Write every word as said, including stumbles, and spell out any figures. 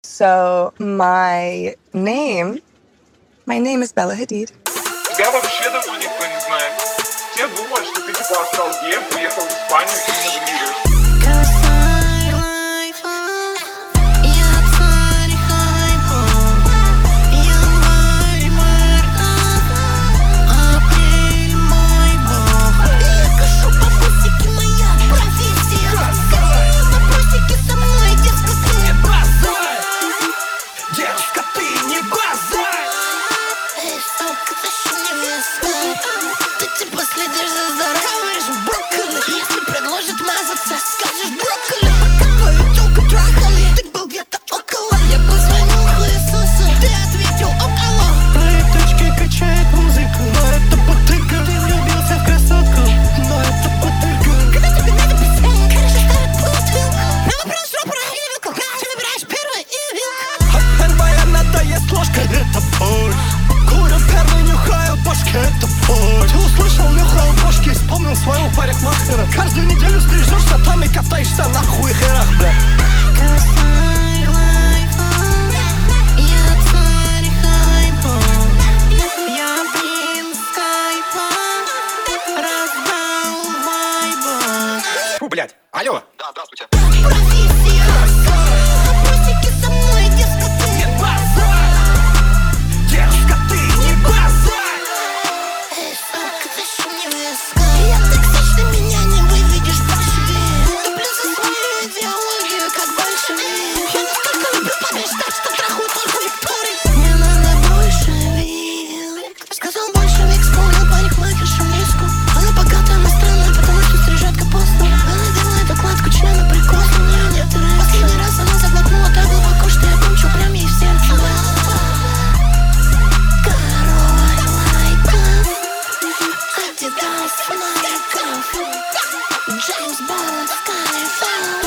So my name, my name is Bella Hadid. Тебя вообще давно никто не знает. Все думают, что ты типа остал Ев, уехал в Испанию и не мигрируешь. Скажешь брокколи, пока твою тёлку трахали. Ты был где-то около. Я позвонил хуесосу, ты ответил около. Твои точки качает музыку, но это бутылка. Ты влюбился в красотку, но это бутылка. Когда тебе надо писать, конечно, ставят бутылку. На вопрос ропора или вилку, ты выбираешь первое и вилка. А первая надо есть ложка, это борщ. Курю первый, нюхаю бошки, это борщ. Ты услышал, нюхал бошки, вспомнил своего парикмахера. Каждую неделю стрижешься, там и катаешься на хуйхерах, бля. Фу, блядь, алло. Да, здравствуйте. Профессия, вопросики со мной, детка, ты не базар. Девушка, ты не базарь. Эй, сука, ты шо мне виска? Я токсичный, меня не выведешь больше. Туплю за свою идеологию, как большевик. Я настолько люблю побеждать, что трахаю только Викторий. Мне надо больше вилок. Сказал большевик, вспомнил парикмахершу миску. Она богатая, но странная, потому что стрижет капусту. Она делает укладку члена, прикосно, у нее нет эрекции. Последний раз она заглотнула так глубоко, что я кончил прям ей в сердце. Король лайков, Адидас, Майков, Джеймс Бонд, Скайфолл.